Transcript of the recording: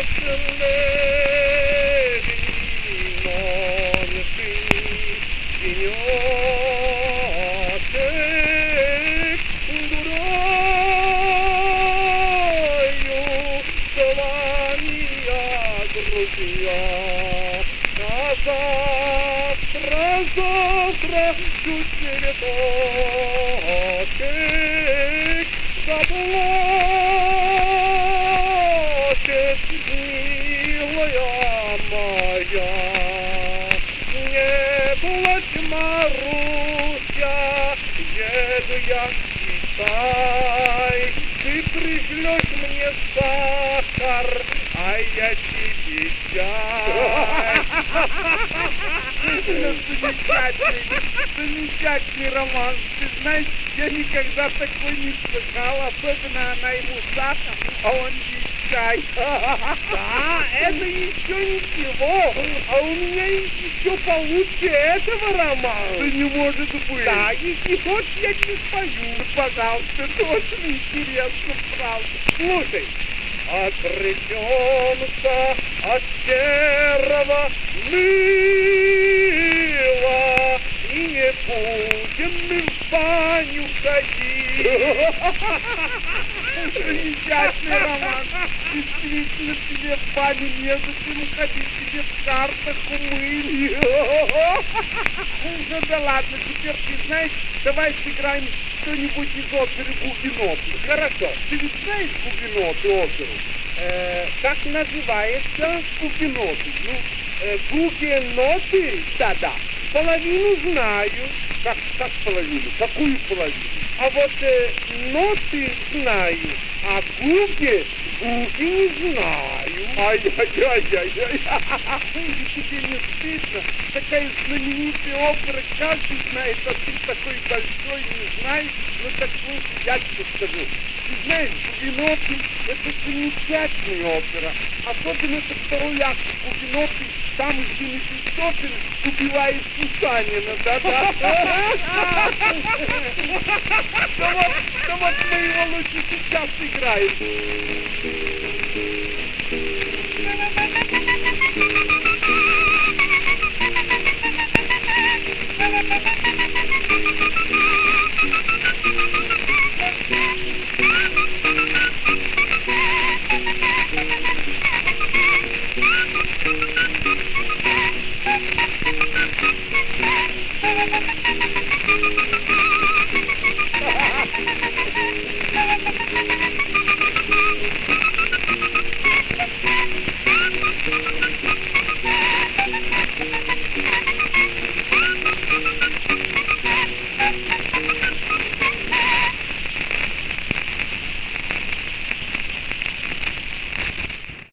Завтра чуть цветочек заплачет, милая моя. Не плачь, Маруся, еду я в Китай. Ты пришлешь мне сахар, а я тебе чай. Замечательный роман. Ты знаешь, я никогда такой не слыхал, особенно она ему сахар, а он ей чай. Да, это еще ничего, а у меня еще получше этого романа. Да не может быть. Да, если хочешь, я тебе спою. Пожалуйста, это очень интересно, правда. Слушай. Отречемся от серого мыла и не будем мы в баню ходить. Замечательный роман. Действительно, тебе в баню незачем ходить, тебе в картах умыли. Ну да ладно, теперь ты знаешь, давай сыграем что-нибудь из оперы «Гугеноты». Хорошо. Ты ведь знаешь «Гугеноты» оперу? Как называется? «Гугеноты». Ну, «Гугеноты», да-да. Половину знаю. Как половину? Какую половину? А вот ноты знаю, а гуги не знаю. Ай-яй-яй-яй-яй. Тебе не стыдно? Такая знаменитая опера, каждый знает, а ты такой большой не знаешь. Ну так слушай, я тебе скажу. Ты знаешь, «Гугеноты» — это замечательная опера. Особенно это второй акт «Гугеноты». Там, где Мефистофель убивает Сусанина, да-да. Да вот мы его лучше сейчас играем.